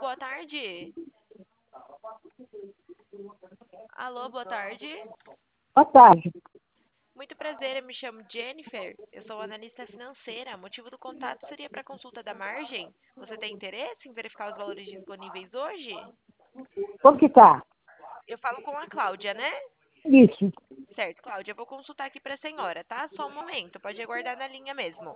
boa tarde. Alô, boa tarde. Boa tarde. Muito prazer, eu me chamo Jennifer. Eu sou analista financeira. O motivo do contato seria para consulta da margem. Você tem interesse em verificar os valores disponíveis hoje? Como que tá? Eu falo com a Cláudia, né? Isso. Certo, Cláudia, eu vou consultar aqui para a senhora, tá? Só um momento, pode aguardar na linha mesmo.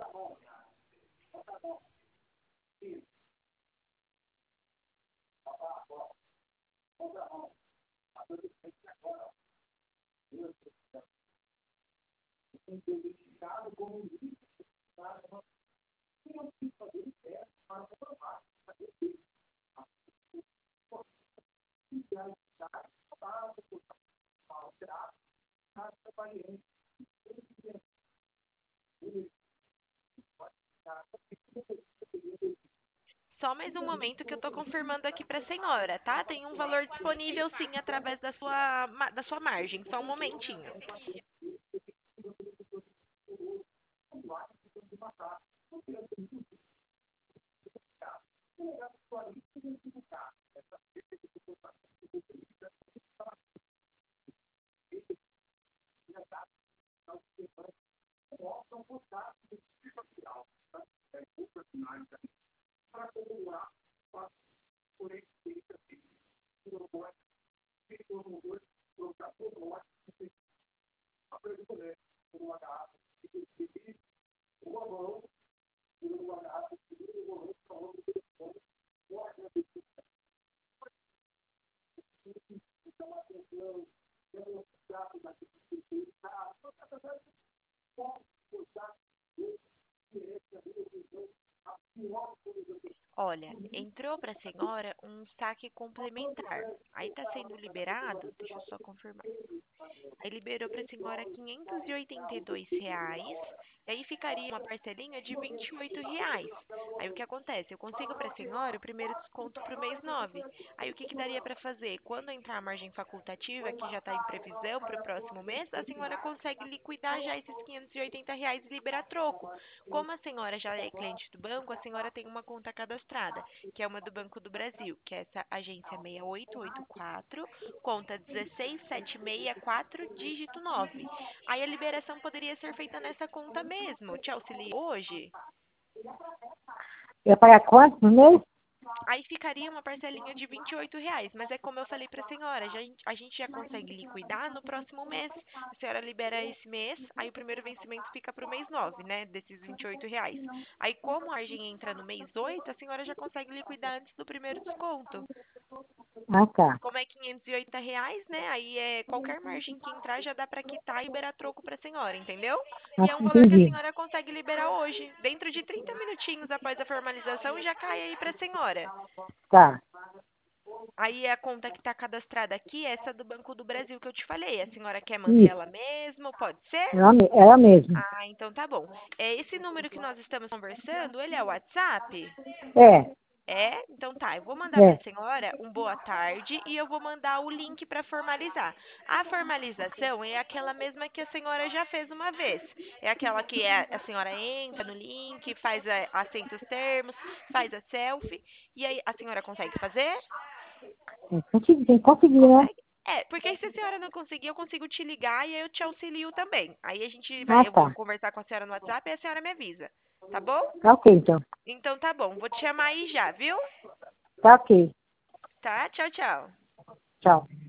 Só mais um momento que eu estou confirmando aqui para a senhora, tá? Tem um valor disponível sim através da sua margem. Só um momentinho. Olha, entrou para a senhora um saque complementar. Aí está sendo liberado, deixa eu só confirmar. Aí liberou para a senhora R$ 582. E aí ficaria uma parcelinha de R$ 28. Aí o que acontece? Eu consigo para a senhora o primeiro desconto para o mês 9. Aí o que daria para fazer? Quando entrar a margem facultativa, que já está em previsão para o próximo mês, a senhora consegue liquidar já esses R$ 580 e liberar troco. Como a senhora já é cliente do banco, a senhora tem uma conta cadastrada, que é uma do Banco do Brasil, que é essa agência 6884, conta 16764, dígito 9. Aí a liberação poderia ser feita nessa conta mesmo. Te auxilia hoje? Eu pagar quanto no mês? Aí ficaria uma parcelinha de R$ 28, mas é como eu falei para a senhora, a gente já consegue liquidar no próximo mês. A senhora libera esse mês, aí o primeiro vencimento fica para o mês 9, né, desses R$ 28. Aí como a margem entra no mês 8, a senhora já consegue liquidar antes do primeiro desconto. Ah, tá. Como é R$ 580, né? Aí é qualquer margem que entrar já dá para quitar e liberar troco para a senhora, entendeu? Ah, E é um valor que a entendi. senhora consegue liberar hoje, dentro de 30 minutinhos após a formalização, já cai aí para a senhora. Tá. Aí a conta que está cadastrada aqui é essa do Banco do Brasil que eu te falei. A senhora quer manter Isso. ela mesmo? Pode ser? Ela mesmo. Ah, então tá bom. Esse número que nós estamos conversando, ele é o WhatsApp? É. É? Então tá, eu vou mandar para É. a senhora um boa tarde e eu vou mandar o link para formalizar. A formalização é aquela mesma que a senhora já fez uma vez. É aquela que a senhora entra no link, aceita os termos, faz a selfie e aí a senhora consegue fazer? Consegui, tem que conseguir, né? Consegue? É, porque se a senhora não conseguir, eu consigo te ligar e aí eu te auxilio também. Aí Ah, eu vou tá. conversar com a senhora no WhatsApp e a senhora me avisa. Tá bom? Tá ok, então. Então tá bom, vou te chamar aí já, viu? Tá ok. Tá? Tchau, tchau. Tchau.